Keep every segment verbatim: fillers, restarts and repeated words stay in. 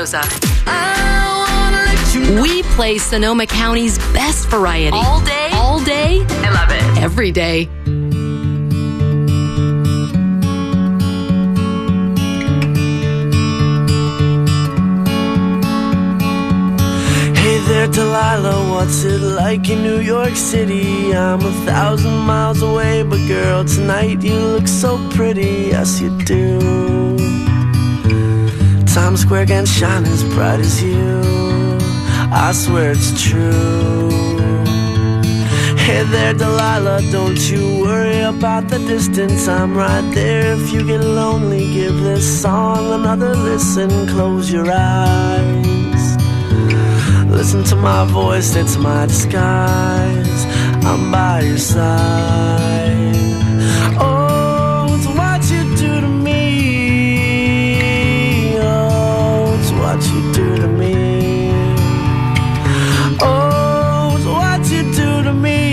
Mendoza. We play Sonoma County's best variety. All day. All day. I love it. Every day. Hey there, Delilah, what's it like in New York City? I'm a thousand miles away, but girl, tonight you look so pretty. Yes, you do. Times Square can't shine as bright as you. I swear it's true. Hey there, Delilah, don't you worry about the distance. I'm right there if you get lonely. Give this song another listen. Close your eyes. Listen to my voice, it's my disguise. I'm by your side. Oh, it's what you do to me. Oh, it's what you do to me. Oh, it's what you do to me.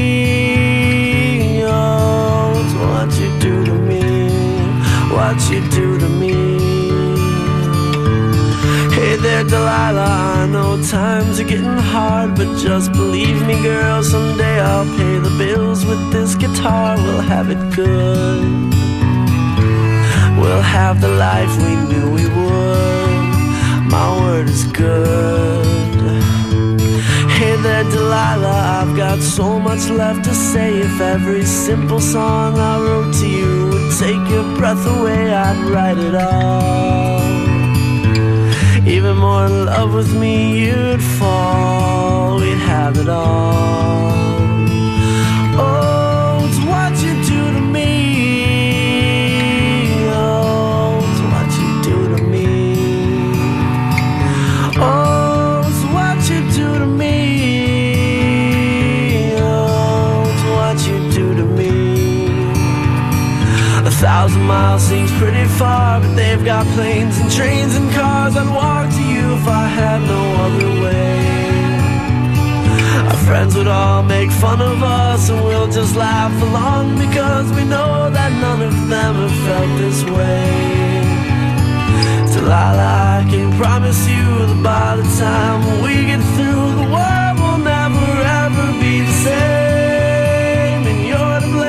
Oh, it's what you do to me. What you do to me. Hey there, Delilah, I know times are getting hard, but just believe me, girl, someday I'll pay the bills with this guitar. We'll have it good. We'll have the life we knew we would. My word is good. Hey there, Delilah, I've got so much left to say. If every simple song I wrote to you would take your breath away, I'd write it all. Even more in love with me you'd fall. We'd have it all. Oh, it's what you do to me. Oh, it's what you do to me. Oh, it's what you do to me. Oh, it's what you do to me. A thousand miles seems pretty far, but they've got planes and trains and cars. I'd walk to you if I had no other way. Our friends would all make fun of us, and we'll just laugh along, because we know that none of them have felt this way. Delilah, I can promise you that by the time we get through, the world will never ever be the same, and you're to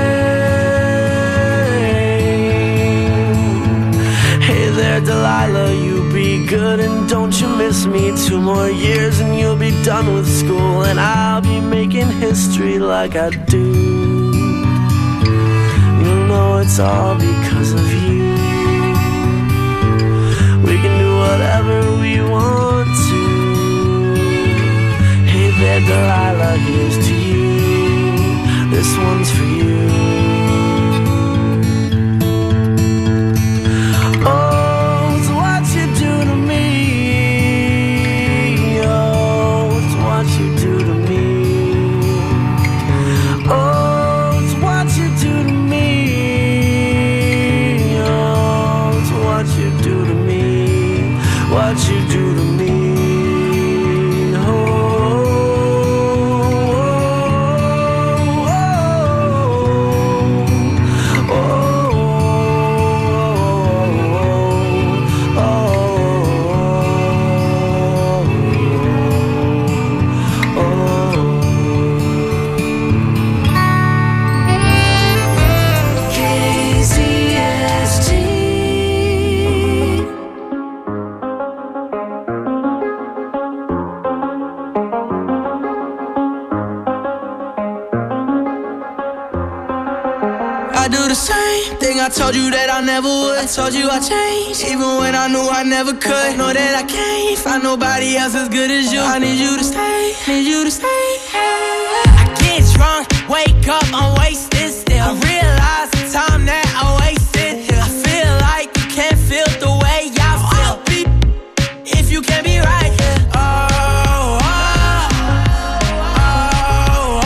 blame. Hey there, Delilah, you be good and don't you miss me. Two more years and you'll be done with school, and I'll be making history like I do. You'll know it's all because of you. We can do whatever we want to. Hey there, Delilah, here's to you. This one's for you. What you do to me. Oh, oh, oh, oh, oh, oh, oh, K Z S T. Do the same thing I told you that I never would. I told you I changed, even when I knew I never could. Know that I can't find nobody else as good as you. I need you to stay, need you to stay. I get drunk, wake up, I'm wasted still. I realize the time that I wasted here. I feel like you can't feel the way I feel. I'll be if you can't be right here. Oh, oh, oh, oh,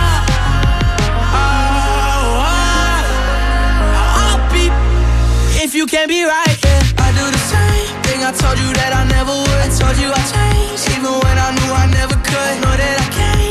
oh, oh. I'll be if you can't be right here. I do the same thing I told you that I never would. I told you I changed, even when I knew I never could. Know that I can't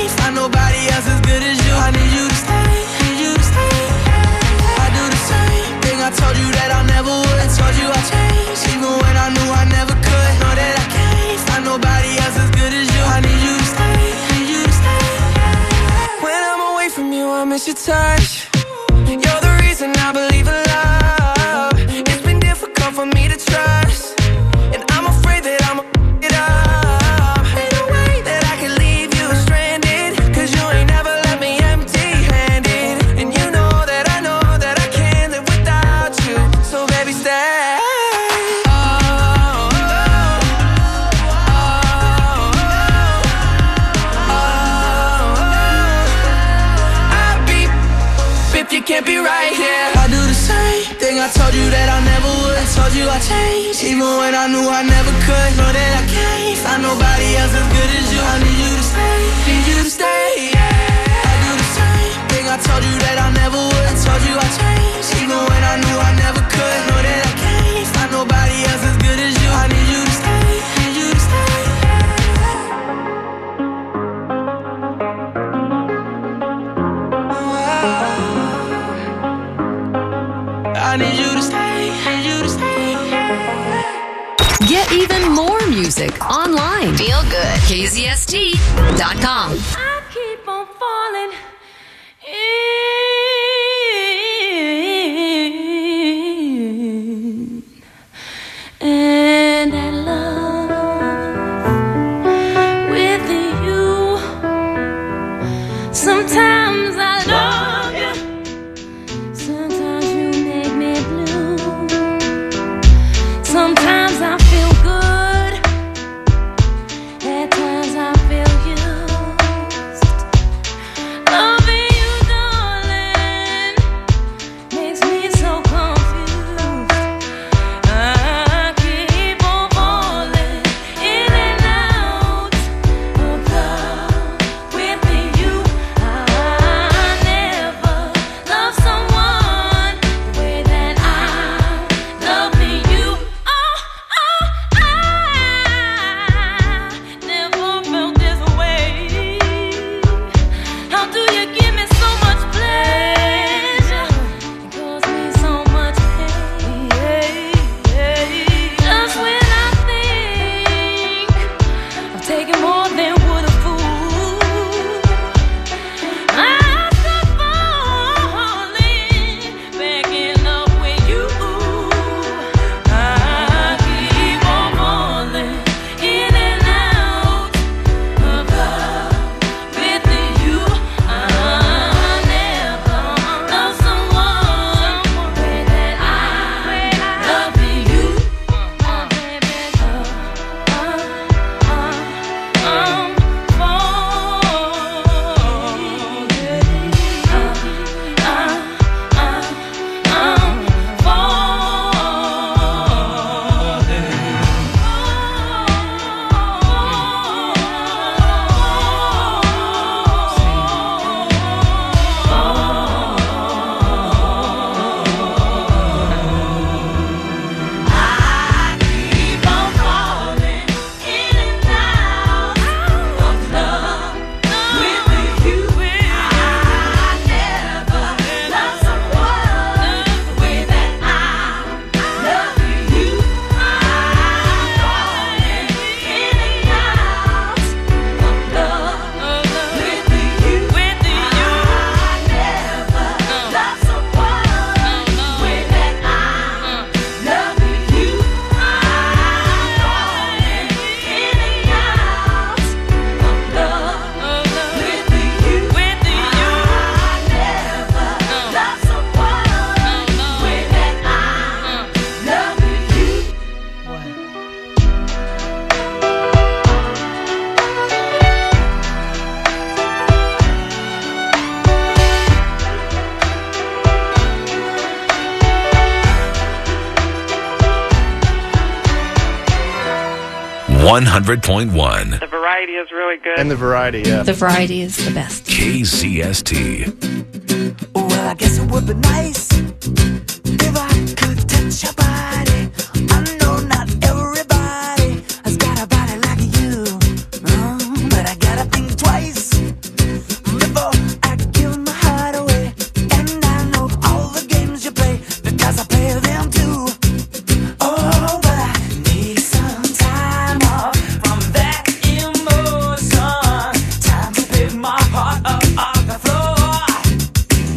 your touch. You're the reason I believe in love. It's been difficult for me to trust, and I'm afraid that I'm a f- it up. Ain't no way that I can leave you stranded, cause you ain't never left me empty-handed. And you know that I know that I can't live without you. So baby, stay. You can't be right here. I do the same thing I told you that I never would. I told you I changed, even when I knew I never could. Know that I can't find nobody else as good as you. I need you to stay, need you to stay, yeah. I do the same thing I told you that I never would. I told you I changed, even when I knew I never could. Know that I can't find nobody else as good as you. I need you to stay, need you to stay. I need you to stay, need you to stay. Get even more music online. Feel good. K Z S T dot com. I keep on falling in, and I love with you. Sometimes I love you. Sometimes you make me blue. Sometimes I feel good. At times I feel used. Loving you, darling, makes me so confused. I keep on falling in and out of love with you. I never loved someone the way that I love you. Oh, oh, I never felt this way. How do you give me so much pleasure and cause me so much pain? Just when I think I'm taking more than would a fool, I start falling back in love with you. I keep on falling in and out of love with you. I never loved someone the way that I love you. Oh, baby, oh, oh, oh, I'm keep on falling in and out of love with you. I never loved someone the way that I love you. I'm falling in and out of love with you. I never loved someone the way that I love you. I'm falling in and out of love with you. I never loved someone the way that I love you. one hundred point one The variety is really good. And the variety, yeah. The variety is the best. K C S T. Well, I guess it would be nice if I could touch your body. I know not everybody has got a body like you, mm, but I gotta think twice before I give my heart away. And I know all the games you play because I play them too. Oh, but I need some time off from that emotion. Time to pick my heart up off the floor.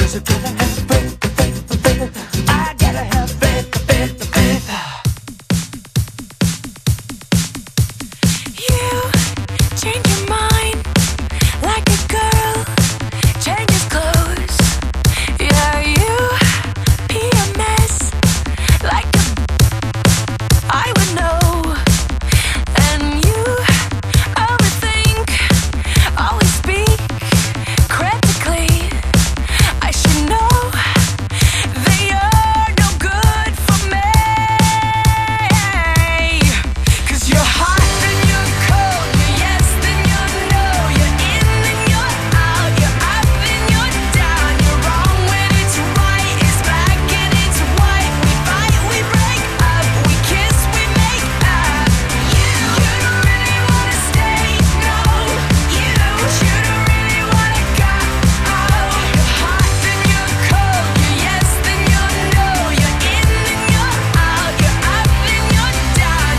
'Cause I gotta have faith, faith, faith. I gotta have faith, faith, faith. You change your mind like a girl changes clothes. Yeah, you pee a mess like a I would know. And you overthink, always speak critically. I should know that you're no good for me. 'Cause you're hot, then you're cold, you're yes, then you're no, you're in, then you're out, you're up, then you're down, you're wrong when it's right, it's black and it's white. We fight, we break up, we kiss, we make up. You, you don't really wanna stay, no. You, you don't really wanna go. Oh, you're hot, then you're cold, you're yes, then you're no, you're in, then you're out, you're up, then you're down.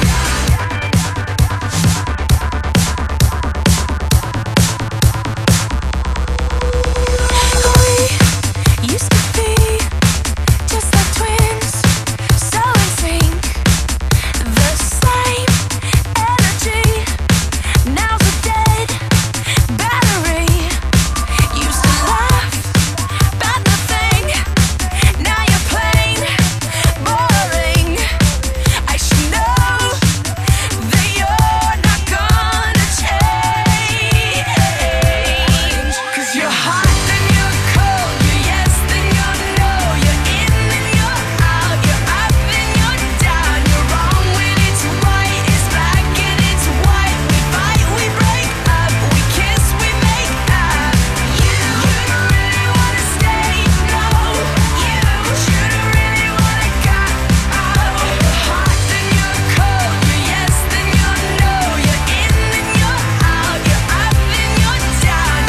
We used to be just like twins, so in sync. The same energy, now's a dead battery. Used to laugh about nothing, now you're plain boring. I should know that you're not gonna change. 'Cause you're hot, then you're cold, you're yes, then you're no, you're in, then you're out, you're up, then you're down, you're wrong when it's right, it's black and it's white. We fight, we break up, we kiss, we make up. You, you don't really wanna stay, no. You, you don't really wanna go. Oh, you're hot, then you're cold, you're yes, then you're no, you're in, then you're out, you're up, then you're down.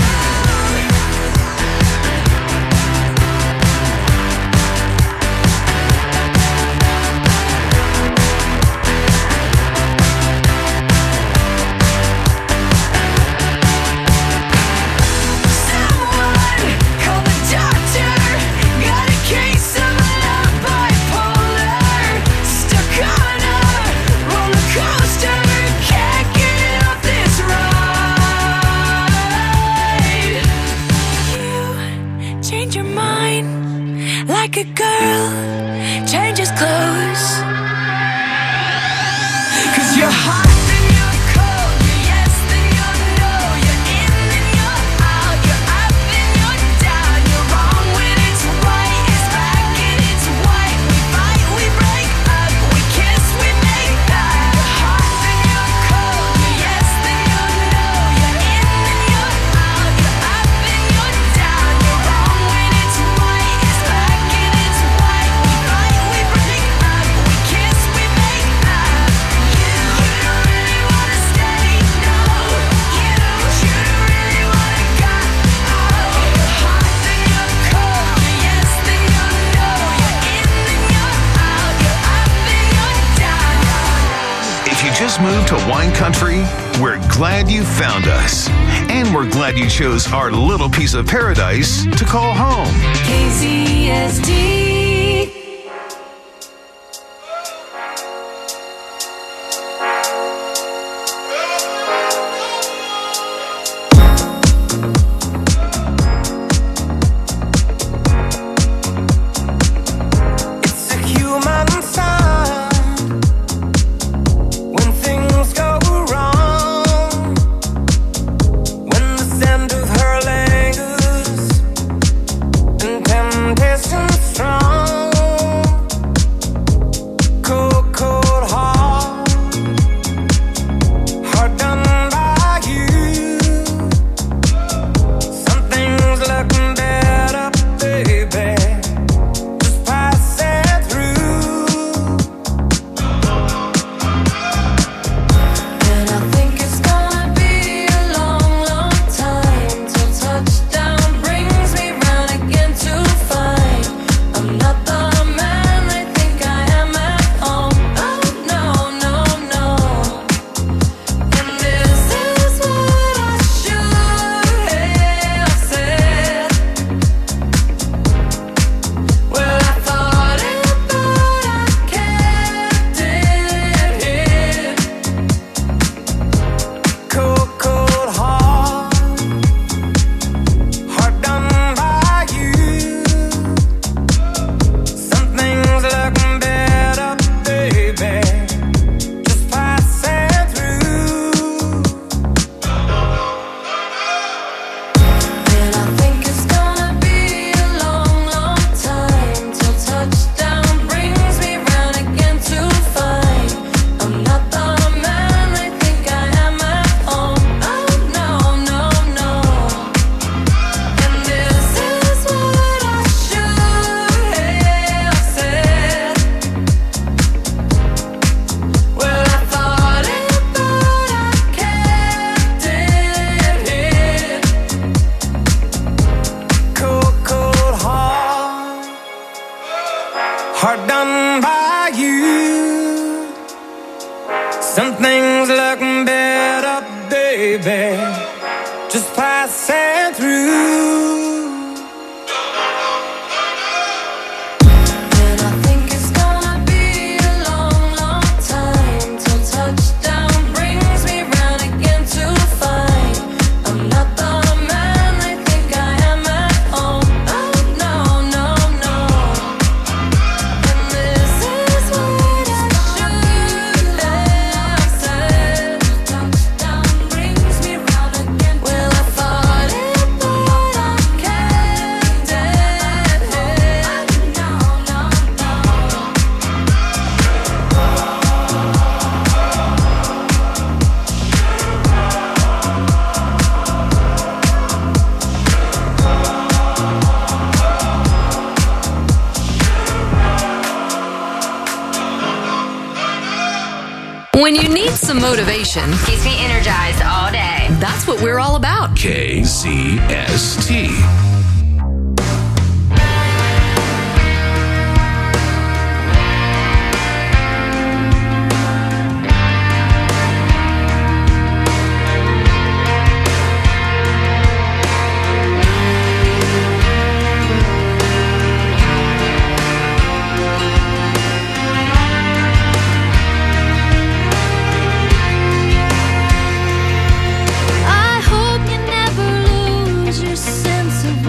Someone call the doctor. Got a case of love bipolar. Stuck on a roller coaster. Can't get off this ride. You change your mind like a girl changes clothes. 'Cause you're hot, then you're cold, you're yes, then you're no, you're in, then you're out, you're up, then you're down, you're wrong when it's right, it's black and it's white. We fight, we break up, we kiss, we make up. You're hot, then you're cold, you're yes, then you're no, you're in, then you're out, you're up, then you're down, you're wrong when it's right, it's black and it's white. We fight, we break up, we kiss, we make up. You, you don't really wanna stay, no. You, you don't really wanna go. Oh, you're hot, then you're cold, you're yes, then you're no, you're in, then you're out, you're up, then you're down. If you just moved to wine country, we're glad you found us. And we're glad you chose our little piece of paradise to call home. K Z S D. It's a human sign when things go wrong, when the scent of her lingers and temptation strong. you. Some things look better, baby, just passing through. And I think it's gonna be a long, long time till touchdown brings me round again to find I'm not the man they think I am at home. Oh no, no, no. And this is what I should have said. Touchdown brings me round again. Well, I thought it, but I kept it. No, no, no. When you need some motivation, Keeps me energized all day. that's what we're all about. K Z S T. I hope you never lose your sense of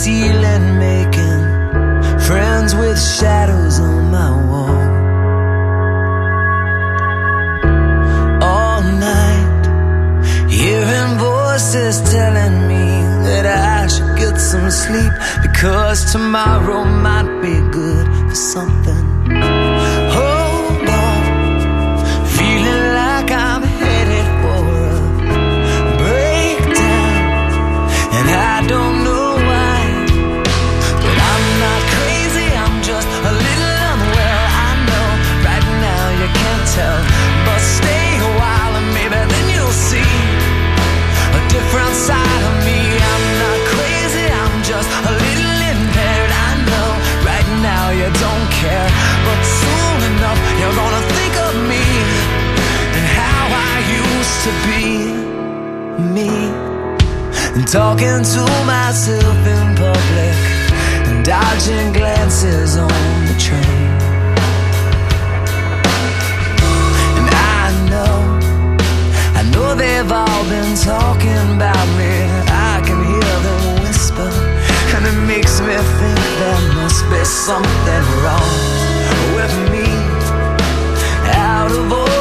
ceiling, making friends with shadows on my wall. All night, hearing voices telling me that I should get some sleep, because tomorrow might be good for something. Hold on, feeling like I'm headed for a breakdown, and I don't know why, but I'm not crazy, I'm just a little unwell. I know right now you can't tell, but stay a while and maybe then you'll see a different side of me. I'm not crazy, I'm just a little impaired. I know right now you don't care, but soon enough you're gonna think of me and how I used to be me, and talking to myself in public and dodging glances on the train. And I know, I know they've all been talking about me. I can hear them whisper, and it makes me think there must be something wrong with me. Out of all